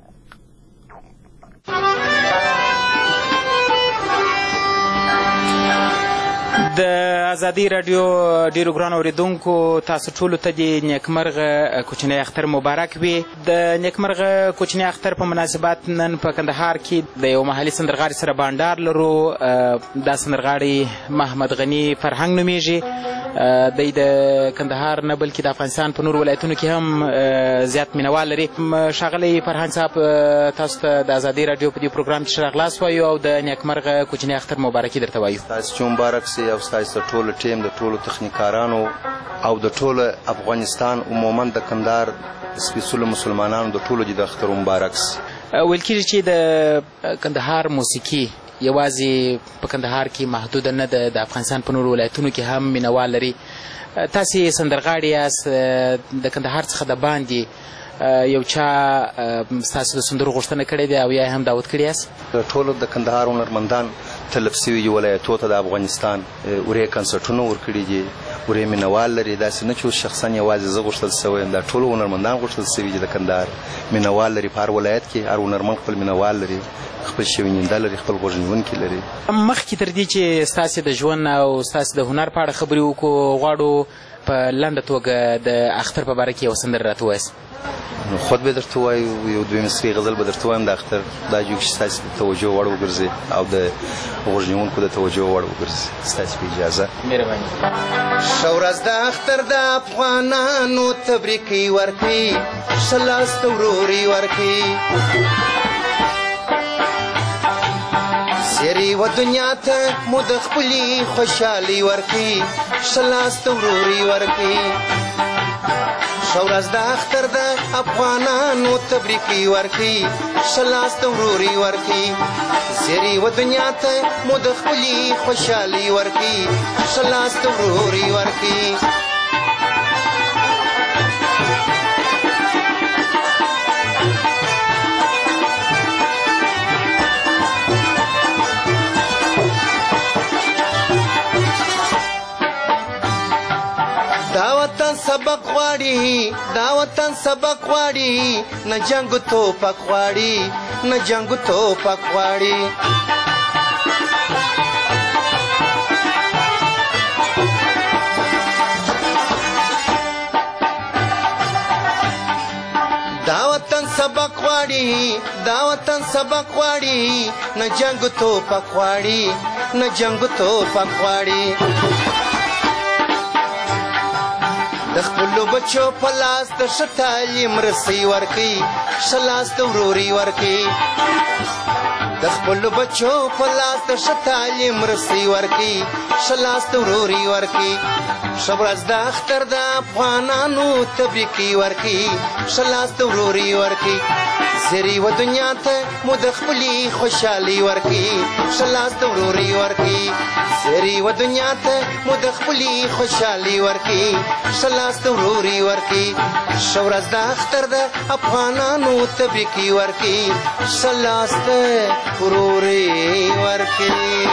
د ازادي راډیو ډیرو ګرانو اوریدونکو تاسو ټولو ته د نیکمرغه کوچنی اختر مبارک وي. د نیکمرغه کوچنی اختر په مناسبت نن په کندهار کې د یو محلي سندرغاړي سره بانډار لرو. دا سندرغاړي محمد غني فرهنګ نومیږي. دی د کندهار نه بلکې د افغانستان په نور ولایتونو کې هم زیات مینوال لري. ښاغلی فرهنګ صاحب، تاسو ته د ازادي راډیو په دې پروګرام کې ښه راغلاست وایو او د نیکمرغه کوچنی اختر مبارکي درته وایو. تاسو چې مبارک سي او ستاسو ټول ټیم د ټولو تخنیکارانو او د ټول افغانستان عموما د کندهار سپیڅلو مسلمانانو د ټولو د اختر مبارک سي. ویل کېږي چې د کندهار موسیقي یوازې په کندهار کې محدوده نه ده، د افغانستان په نورو ولایتونو کې هم مینوال لري. تاسې سندرغاړي یاست، د کندهار څخه د باندې یو چا ستاسو د سندرو غوښتنه کړې ده او یا هم دعوت کړی یاست؟ ټولو د کندهار هنرمندان طلب سوي ولایتو ته د افغانستان ورې کنسرټونه ورکړي دي، ورې مینوال لري. داسې نه چې شخصا یوازې زه غوښتل سوی یم، دا ټول هنرمندان غوښتل سوي چې د کندهار مینوال لري. په هر ولایت کې هر هنرمند خپل مینوال لري، خپل شویننده لري، خپل غوږنیونکي لري. مخکې تر دې چې ستاسې د ژوند او ستاسې د هنر په اړه خبرې وکړو، غواړو په لنډه توګه د اختر په باره کې یو سندره راته ووایاست. خود به درته وایو، یو دوی مصري غزل به درته وایم د اختر، دا جو چې ستاسې د توجه وړ وګرځي او د غوږنیونکو د توجه وړ وګرځي. ستاسې په اجازه. مهرباني. ښه ورځ د اختر د افغانانو تبریکي ورکوي، ښه لاس ته وروري ورکوي، زیری و دنیا ته مو د خپلې خوشحالي ورکوي، ښه لاس ته وروري ورکوي. ښه ورځ د اختر د افغانانو تبریکي ورکوي، ښه لاس ته وروري ورکوي، زیری و دنیا ته مو د خپلې خوشحالي ورکوي، ښه لاس ته وروري ورکوي. سبق غواړي دا وطن سبق غواړي، نه جنگ توپک غواړي، نه جنگ توپک غواړي. دا وطن سبق غواړي، دا وطن سبق غواړي، نه جنگ توپک غواړي، نه جنگ توپک غواړي. د خپلو بچو په لاس د ښه تعلیم رسۍ ورکوي، ښه لاس ته وروري ورکوي. د خپلو بچو په لاس د ښه تعلیم رسۍ ورکوي، ښه لاس ته وروري ورکوي. ښه ورځ د اختر د افغانانو تبریکي ورکوي، ښه لاس ته وروري ورکوي. زیری و دنیا ته مو د خپلې خوشحالي ورکوي، ښه لاس ته وروري ورکوي. زیری و دنیا ته مو د خپلې خوشحالي ورکوي، ښه لاس ته وروري ورکوي. ښه ورځ د اختر د افغانانو تبریکي ورکوي، ښه لاس ته وروري ورکوي.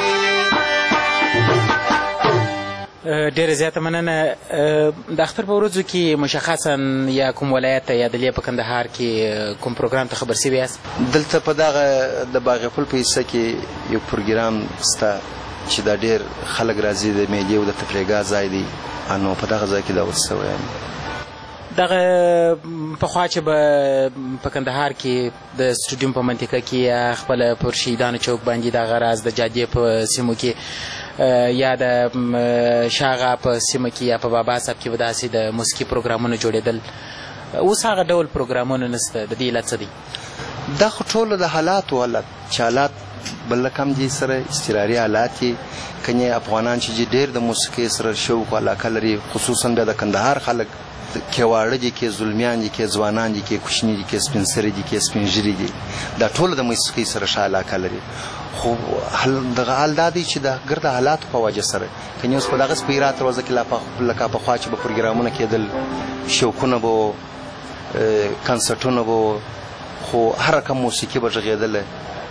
ډېره زیاته مننه. د اختر په ورځو کې مشخصا یا کوم ولایت ته یا د په کندهار کې کوم پروګرام ته خبر سوي یاست؟ دلته په دغه د باغ پل په حصه کې یو پروګرام شته چې دا ډېر خلک راځي، د میلې او د تفریحګاه ځای دی، نو په دغه ځای کې دعوت شوی یم. دغه پخوا چې به په کندهار کې د سټوډیوم په منطقه کې یا خپله پر شهیدانو چوک باندې دغه راز د جادې په سیمو کې یا د شاغه په سیمه کې یا په بابا صاحب کې به داسې د موسیقي پروګرامونه جوړېدل. اوس هغه ډول پروګرامونه نشته. د دې علت څه دی؟ دا خو ټوله د حالاتو علت چې حالات بل کم دي، سره استراري حالات یې کنې افغانان چې ډېر د موسیقۍ سره شوق او علاقه لري، خصوصا بیا د کندهار خلک کې واړه دي، کې زلمیان دي، کې ځوانان دي، کې کوچني دي، کې سپین سري دي، کې سپین ږیري دي، دا ټول د موسیقۍ سره ښه علاقه لري. خو دغه حال دا دی چې د ګرده حالاتو په وجه سره کني اوس په دغه سپیرات روزه کې لکه پخوا چې به پروګرامونه کېدل شوقونه به کنسرټونه به خو هر رقم موسیقي به غږېدله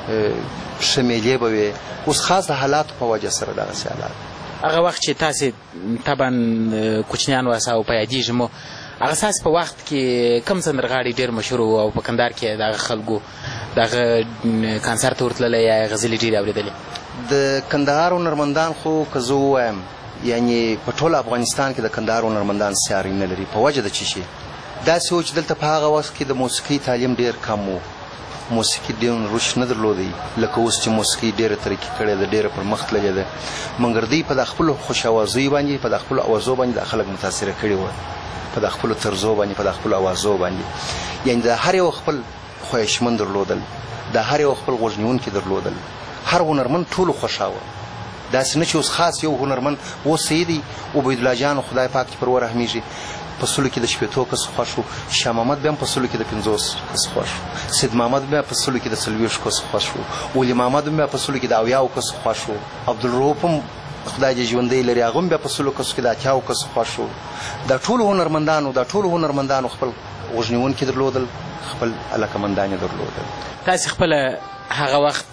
شمیلې به وي اوس خاص د حالاتو په وجه سره دغسې حالات هغه وخت چې تاسې طبعا کوچنیان واسه او په یادېږي مو هغه ستاسې په وخت کې کوم سندرغاړي ډېر مشهور وو او په کندهار کې دغه خلکو دغه کنسرت ته ورتللی یا غزلې ډېرې اورېدلې د کندهار هنرمندان خو که زه ووایم یعنې په ټول افغانستان کې د کندهار هنرمندان سیاري نه لري په وجه د څه شي داسې و چې دلته په هغه وخت کې د موسیقۍ تعلیم ډېر کم و موسیقي ډېر رشد نه درلودی لکه اوس چې موسیقي ډېره ترقي کړې ده ډېره پرمخ تللې ده مګر دوی په د خپلو خوش اوازیو باندې په د خپلو اوازو باندې د خلک متاثره کړي وه په د خپلو طرزو باندې په د خپلو اوازو باندې یعنې د هر یو خپل خواهشمند درلودل د هر یو خپل غوږ نیونکي درلودل هر هنرمند ټولو خوښاوه داسې نه چې اوس خاص یو هنرمند اوس سیدي عبیدالله جان خدای پاک چې پر ورحمیږي په سلو کې د شپېتو کس خوښ و شاه محمد بیا هم په سلو کې د 50 کس خوښ و سید محمد بیا په سلو کې د 40 کس خوښ و ولی محمد بیا په سلو کې د 80 کس خوښ و عبدالرؤف هم خدای دې ژوندی لري هغه هم بیا په سلو کسو کې د 80 کس خوښ و دا ټولو هنرمندانو خپل غوږ نیونکي درلودل خپل علاقمندان یې درلودل تاسې خپله هغه وخت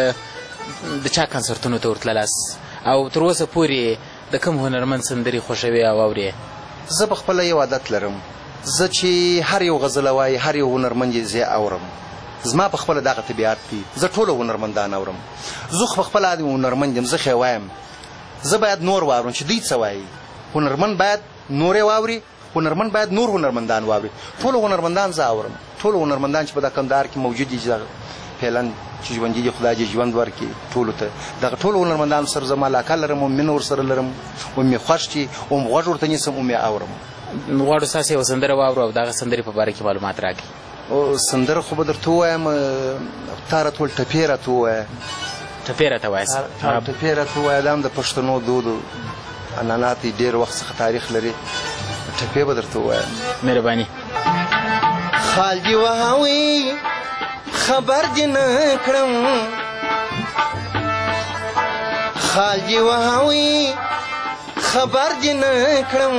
د چا کنسرتونو ته ورتللاست او تر اوسه پورې د کوم هنرمند سندرې خوښوي او اورې زه په خپله یو عادت لرم زه چې هر یو غزله وایي هر یو هنرمند یې زه اورم زما په خپله دغه طبیعت دی زه ټوله هنرمندان اورم زه خو په خپله هنرمند یم زه خو یې وایم زه باید نور واورم چې دوی څه وایي هنرمند باید نور یې واوري هنرمند باید نور هنرمندان واوري ټول هنرمندان زه اورم ټول هنرمندان چې په د کندهار کې موجود دي فعلا چې ژوندي دي خدای دې ژوند ورکړي ټولو ته دغه ټول هنرمندانو سره زما علاقه لرم او مینه ورسره لرم او مې خوښ چې او غوږ ورته نیسم او مې اورم غواړو ستاسې یوه سندره واورو او دغه سندرې په باره کې معلومات راکړي او سندره خو به درته ووایم تا راته وویل ټپې راته ووایه ټپې راته وایاست ټپې راته ووایه دا هم د پښتنو دود عنعنات ډېر وخت څخه تاریخ لري ټپې به درته ووایم مهرباني خال دې وهاوي خبر دې نه کړم خال دې وهاوي خبر دې نه کړم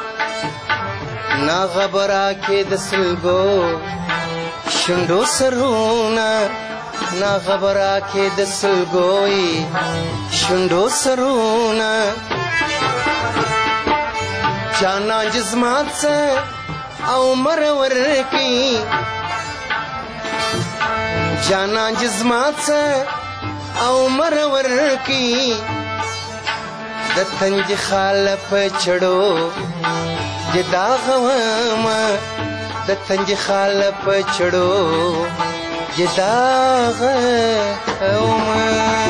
نا خبره کې د سلګو شونډو سرونه نا خبره کې د سلګوي شونډو سرونه جانا جسمات سے او مرور کی جانا جسمات سے او مرور کی د تنج خالف چړو جدا غوما د تنج خالف چړو جدا غوما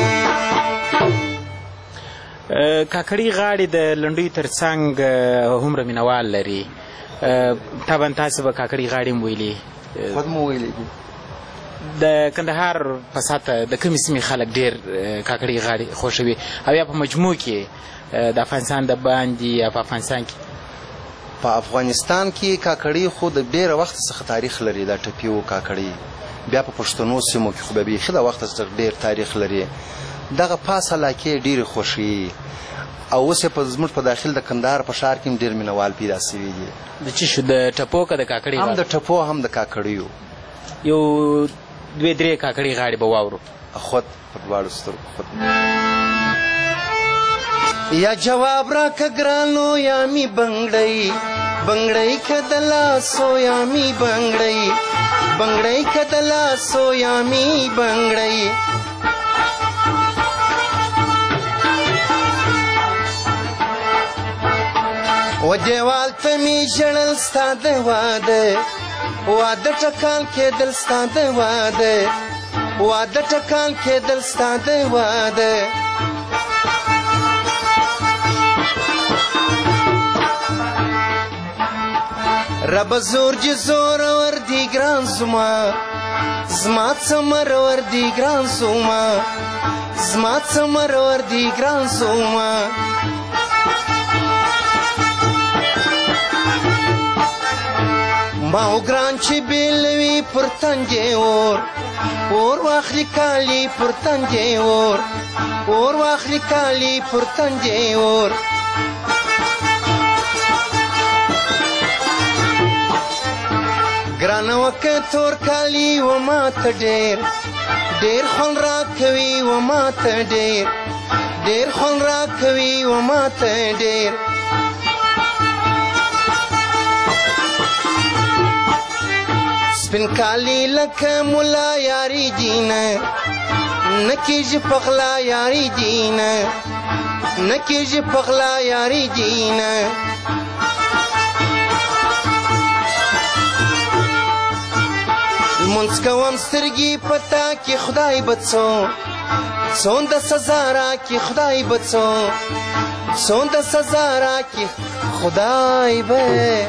کاکړي غاړې د لنډیو تر څنګ هومره مینوال لري طبعا تاسې به کاکړي غاړې هم ویلي خود مو ویلي دي د کندهار په ساته د کومې سیمې خلک ډېر کاکړي غاړې خوښوي او یا په مجموع کې د افغانستان د باندې یا په افغانستان کې په افغانستان کې کاکړي خو د ډېره وخت څخه تاریخ لري دا ټپي و کاکړي بیا په پښتنو سیمو کې خو به بیخي د وخت څخه ډېر تاریخ لري دغه پاس علاقې ډېرې خوښي او اوس یې زموږ په داخل د کندهار په ښار کې هم ډېر مینوال پیدا سوي دي د څه شو د ټپو که د کاکړي هم د ټپو هم د کاکړیو یو دوې درې کاکړي غاړې به واورو خود په دواړو سترګو خود یا جواب را کګرانو یا می بنگړی بنگړی کدلا سو یا می بنگړی بنگړی کدلا سو یا می بنگړی و دیوال ته می ژړل ستا د واده واده ټکان کېدل ستا د واده واده ټکان کېدل ستا د واده رب زور جی زور ور دی ګران سوما زما څمر ور دی ګران سوما زما څمر ور دی ګران سوما ما و ګران چې بیلوي پر تنجې اور واخلي کالي پر تنجې اور واخلي کالي پر تنجې ګرانه وکه تور کالي و ماته ډېر خوند راکوي و ماته ډېر خوند راکوي و ماته ډېر سپین کالی لکه ملا یاري جینه نه کېږي پخلا یاري جینه نه کېږي پخلا یاري جینه لمونځ کوم سترګې پتا کې خدای به څومره سزا راکړي خدای به څومره سزا راکړي خدای به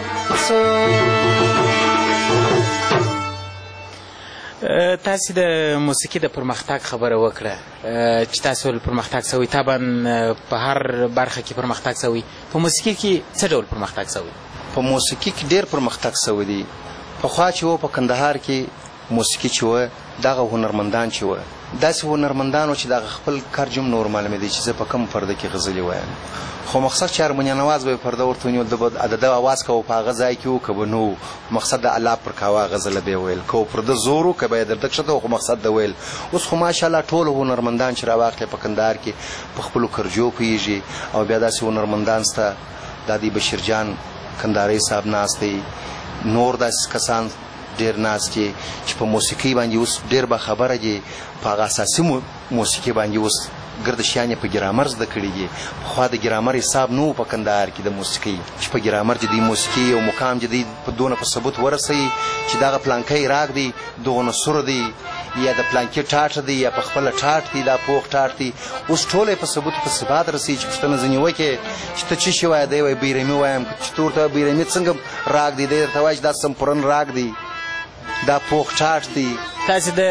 تاسې د موسیقي د پرمختګ خبره وکړه چې تاسو پرمختګ سوی طبعا په هر برخه کې پرمختګ سوی په موسیقي کې څه ډول پرمختګ سوی په موسیقي کې ډېر پرمختګ سوی دی پخوا چې و په کندهار کې موسیقي چې و دغه هنرمندان چې و داسې هنرمندانو چې دغه خپل کار جم نور معلومې دی چې زه په کوم پرده کې غزلې وایم خو مقصد چې هارمونیه نواز به یې پرده ورته ونیول د ده اواز که په هغه ځای کې و که به نه و مقصد د الله پر کاوه غزله به یې ویل که و پر ده زور و که به یې درده کښته و خو مقصد د ویل اوس خو ماشاءالله ټول هنرمندان چې راواخلې په کندهار کې په خپلو کرجو پوهېږي او بیا داسې هنرمندان شته دا دی بشیر جان کندهاري صاحب ناست دی نور داسې کسان ډېر ناست دي چې په موسیقۍ باندې اوس ډېر باخبره دي په هغه اساسي موسیقۍ باندې اوس ګرد شیان یې په ګرامر زده کړي دي پخوا د ګرامر حساب نه و په کندهار کې د موسیقۍ چې په ګرامر چې دوی موسیقي او مقام چې دوی په دونه په ثبوت ورسوي چې دغه پلانکی راګ دی دغه نسور دی یا د پلانکی ټاټ دی یا په خپله ټاټ دی دا پوخ ټاټ دی اوس ټول یې په ثبوت په ثبات رسوي چې پوښتنه ځینې وکړې چې ته څه شی وایې دی وایي بیرمي وایم چې ته ورته بیرمي څنګه راګ دی دی درته وایي چې دا سمپورن راګ دی دا پوخ ټاټ دی تاسې د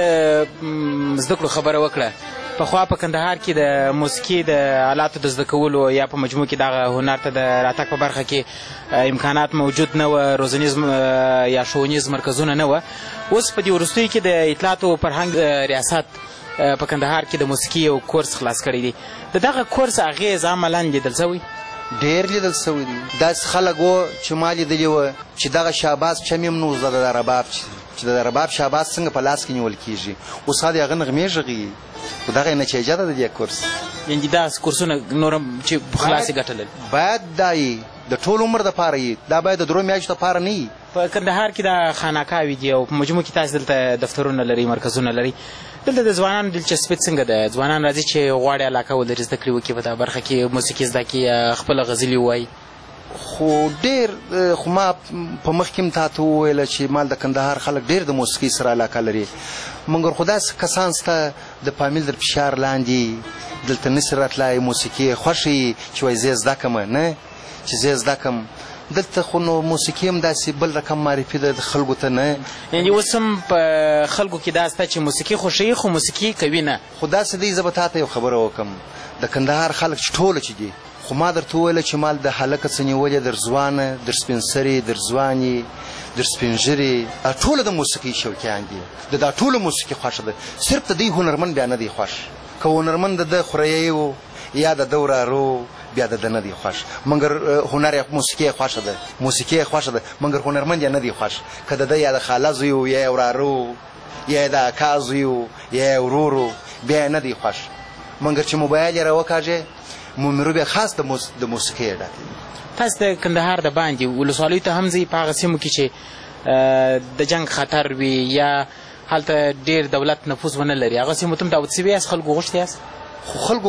زده کړو خبره وکړه پخوا په کندهار کې د موسیقي د آلاتو د زده کولو یا په مجموع کې دغه هنر ته د راتګ په برخه کې امکانات موجود نه وه روزنیز یا ښوونیز مرکزونه نه وه اوس په دې وروستیو کې د اطلاعاتو فرهنګ ریاست په کندهار کې د موسیقي یو کورس خلاص کړی دی د دغه کورس اغېز عملا لیدل سوی ډېر لیدل سوی دي داسې خلک و چې ما لیدلي وه چې دغه شهباز چم یم نه و زده د رباب چې د رباب شهباز څنګه په لاس کې نیول کېږي اوس د هغه نغمې غږیږي خو دغه نتیجه ده د دې کورس یعنې داسې کورسونه نور هم چې خلاصې ګټه لري باید دا یي د ټول عمر دپاره یي دا باید د 3 میاشتو دپاره نه یي په کندهار کې دا خانقاوې دي او په مجموع کې تاسې دلته دفترونه لري مرکزونه لري دلته د ځوانانو دلچسپي څنګه ده ځوانان راځي چې غواړي علاقه ولري زده کړې وکړي په دا برخه کې موسیقي زده کړي یا خپله غزلې ووایي خو ډېر خو ما په مخکې هم تا ته وویله چې مال د کندهار خلک ډېر د موسیقۍ سره علاقه لري مګر خو داسې کسان شته د فامیل در فشار لاندې دلته نسي راتلی موسیقي خوښه یي چې وایي زه یې زده کړم نه چې زه یې زده کړم دلته خو نو موسیقي هم داسې بل رقم معرفي ده د خلکو ته نه یعنې اوس هم په خلکو کې دا شته چې موسیقي خوښوي خو موسیقي کوي نه خو داسې دی زه به تا ته یو خبره وکړم د کندهار خلک چې ټوله چې دي خو ما درته وویله چې مال د هلکه څه نیولې در ځوانه در سپین سرې در ځوانې در سپین ږیرې ټوله د موسیقۍ شوقیان دي د دا ټوله موسیقي خوښه ده صرف د دوی هنرمند بیا نه دی خوښ که هنرمند د ده خوریی و یا د ده ورارو بیا د ده نه دی خوښ مګر هنر موسیقي یې خوښه ده موسیقي یې خوښه ده مګر هنرمند یې نه دی خوښ که د ده یا د خاله زوی و یا یې ورارو یا یې د اکا زوی و یا یې ورورو بیا یې نه دی خوښ مګر چې موبایل یې راوکاږې مومرو بیا خاص د موسیقۍ یې ډک تاسې د کندهار د باندې ولسوالیو ته هم ځئ په هغه سیمو کې چې د جنګ خطر وي یا هلته ډېر دولت نفوذ ونه لري هغه سیمو ته هم دعوت سوي یاست خلکو غوښتي یاست خو خلکو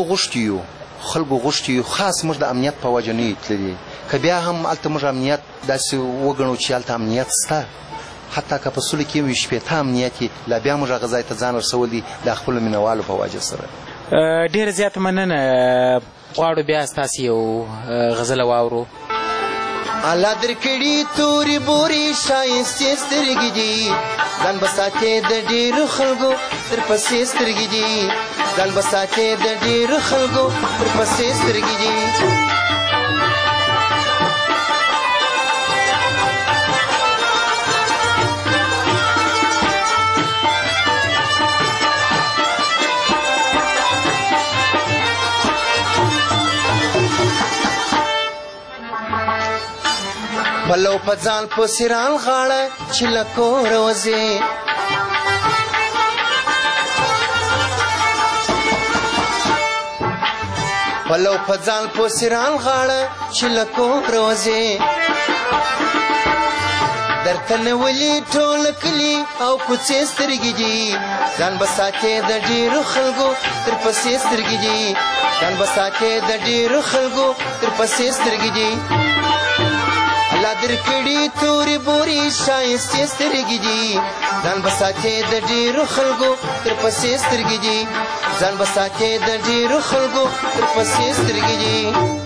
غوښتي یو خاص موږ د امنیت په وجه نه یو تللي که بیا هم هلته موږ امنیت داسې وګڼو چې هلته امنیت شته حتی که په سولو کې وي 15 امنیت یې لا بیا موږ هغه ځای ته ځان رسول دي د خپلو مینهوالو په وجه سره ډېره زیاته مننه غواړو بیا ستاسې یو غزله واورو الله درکړي تورې بورې ښایستې سترګې دي ځان به ساتې د ډېرو خلکو در پسې سترګې دي ځان به ساتې د ډېرو خلکو در پسې سترګې دي پلو په ځان په سیران غاړه چې له کوره وځې پلو په ځان په سیران غاړه چې له کوره وځې درته نولي ټول کلي او کوڅې سترګې دي ځان به ساتې د ډېرو خلکو تر پسې سترګې دي ځان به ساتې د ډېرو خلکو تر پسې سترګې دي الله درکړي تورې بورې ښایستې سترګې دي ځان به ساتې د ډېرو خلکو تر پسې سترګې دي ځان به ساتې د ډېرو خلکو تر پسې سترګې دي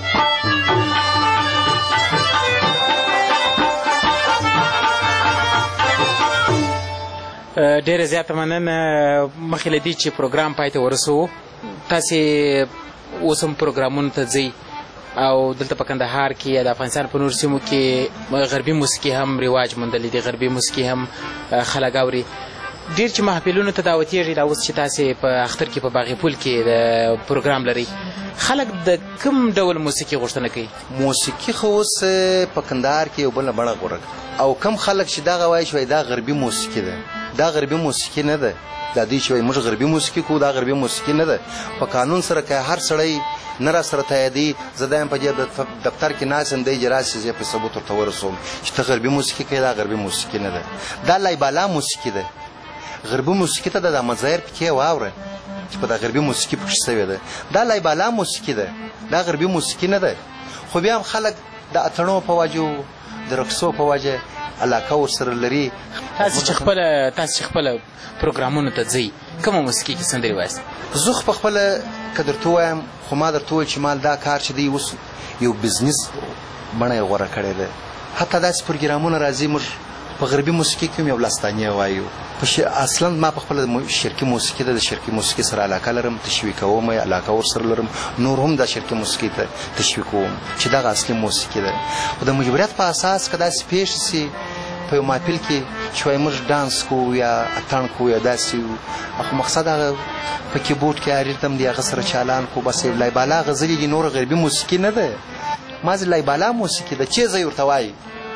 ډیره زیاته مننه. مخکې له دې چې پروګرام پای ته ورسوو تاسې اوس هم پروګرامونو ته ځئ او دلته په کندهار کې یا د افغانستان په نور سیمو کې غربي موسیقي هم رواج موندلی دی غربي موسیقي هم خلک اوري ډېر چې محفلونو ته دعوتېږي دا اوس چې تاسې په اختر کې په باغ پول کې د پروګرام لرئ خلک د کوم ډول موسیقي غوښتنه کوي؟ موسیقي خو اوس په کندهار کې یو بله بڼه غوره او کم خلک چې دغه وایي چې دا غربي موسیقي ده دا غربي موسیقي نه ده دا دوی چې وایي موږ غربي موسیقي کوو دا غربي موسیقي نه ده په قانون سره که هر سړی نه را سره تاییدي زه دا یم په دې دفتر کې ناست یم دی چې راسي زه په ثبوت ورته ورسوم چې ته غربي موسیقي کوې دا غربي موسیقي نه ده دا لایبالا موسیقي ده غربي موسیقي ته د مظاهر پکې واوره چې په دا غربي موسیقي پکې شوې ده دا لایبالا موسیقي ده دا غربي موسیقي نه ده خو بیا هم خلک د اتڼو په وجه د رقصو په وجه علاقه ورسره لري. تاسې چې خپله پروګرامونو ته ځئ کومه موسیقي کې سندرې وایاست؟ زه خو پخپله که درته ووایم خو ما درته وویل چې ما دا کار چې دی اوس یو بزنس بڼه یې غوره کړې ده حتی داسې پروګرامونه راځي موږ په غربي موسیقي کې هم یو لاستانیه وایو اصلا ما پخپله شرقي موسیقي ده د شرقي موسیقي سره علاقه لرم تشویقوم یې علاقه ورسره لرم نور هم د شرقي موسیقي ته تشویقوم چې دغه اصلي موسیقي ده خو د مجبوریت په اساس که داسې پېښ شي په یو محفل کې چې وایي موږ ډانس کوو یا اتڼ کوو یا داسې خو مقصد هغه په کیبورډ کې اریدم دی هغه سره چالان کو بس لایبالا غزلې دي نور غربي موسیقي نه ده ما لایبالا موسیقي ده چې زه ورته وایي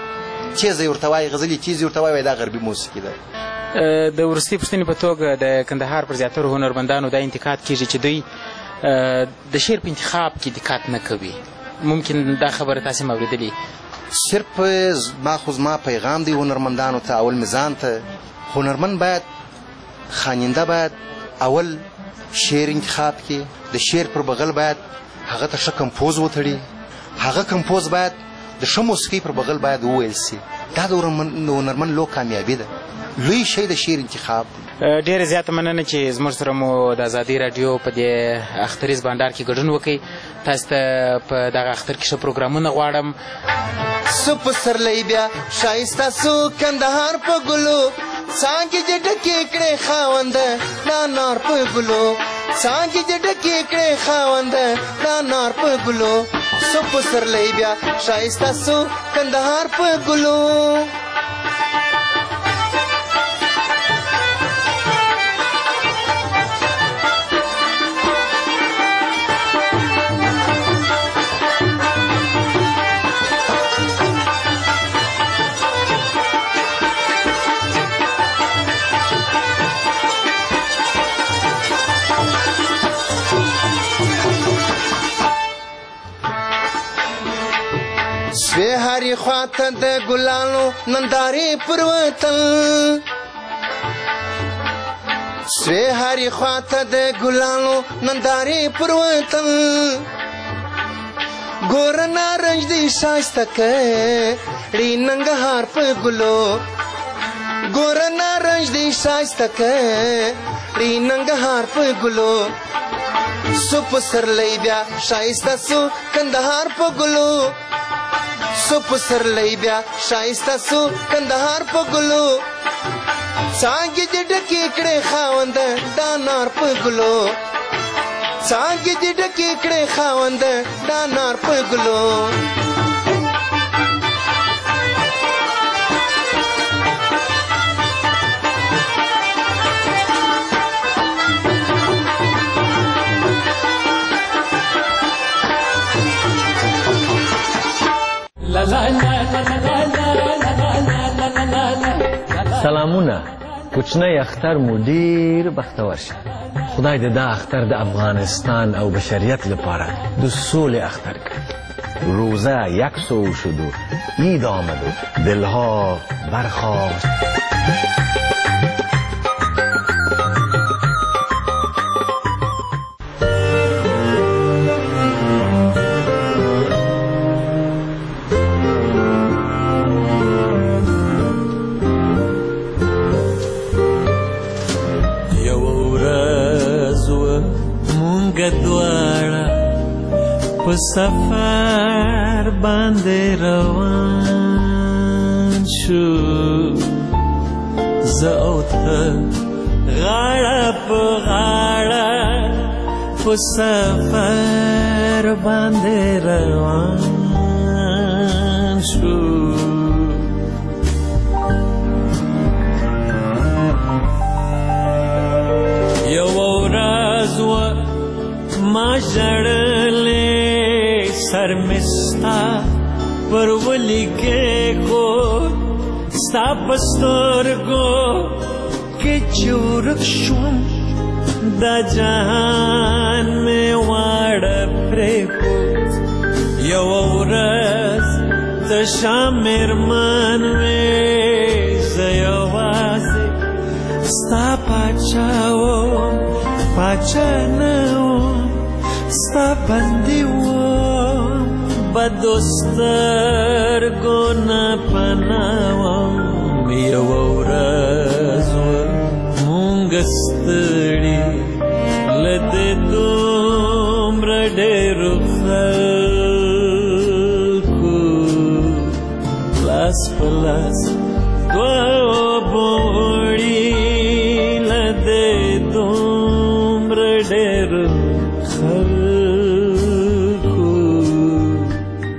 غزلې چیز ورته وایي دا غربي موسیقي ده. د وروستۍ پوښتنې په توګه د کندهار پر زیاترو هنرمندانو دا انتقاد کېږي چې دوی د شعر په انتخاب کې دقت نه کوي ممکن دا خبره تاسې هم اورېدلې صرف زما پیغام دی هنرمندانو ته اول میزان ته هنرمند باید خواننده باید اول شعر انتخاب کې د شعر پر بغل باید هغه ته ښه کمپوز وتړي هغه کمپوز باید د ښه موسیقۍ پر بغل باید وویل سي دا د هنرمند لو کامیابي ده لوی شی د شعر انتخاب ډېره زیاته مننه چې زموږ سره مو د ازادي راډیو په دې اختریز بانډار کې ګډون وکړئ تاسو ته په دغه اختر کې ښه پروګرامونه غواړم. سو پسرلی بیا ښایسته سو کندهار په ګلو څانګې دې ډکې کړې خاونده دا نار په ګلو څانګې دې ډکې کړې خاونده دا نار په ګلو سو پسرلی بیا ښایسته سو کندهار په ګلو. سوی هری خواته د ګلانو نندارې پروتل سوی هری خواته د ګلانو نندارې پروتل ګور نارنج دی ښایسته کړي ننګرهار په ګلو ګور نارنج دی ښایسته کړي ننګرهار په ګلو سو پسرلی بیا ښایسته سو کندهار په ګلو سو پسرلی بیا ښایسته سو کندهار په ګلو څانګې دې ډکې کړې خاونده دا نار په ګلو څانګې دې ډکې کړې خاونده دا نار په ګلو. La la la la la la سلامونه کوچنی اختر مو ډیر بختور شه خدای دې دا اختر د افغانستان او بشریت لپاره د سولې اختر کړي روزه 100 شد و عید آمد و دلها برخاست په سفر باندې روان شو زه او ته غاړه په غاړه په سفر باندې روان شو یو ورځ ما ژړلې سر مستا پر ولیکې کو ستا پسترګو کې چورک شوم دا جهان مې واړه پرېښود یو ورځ تشه مېرمن وې زه یوازې ستا پاچا وم پاچا نه وم ستا بندي وم بدو سترګو نه پناه وم یو ورځ مونږ ستړي له دې دومره ډېرو خلکو لاس په لاس دوه اوبو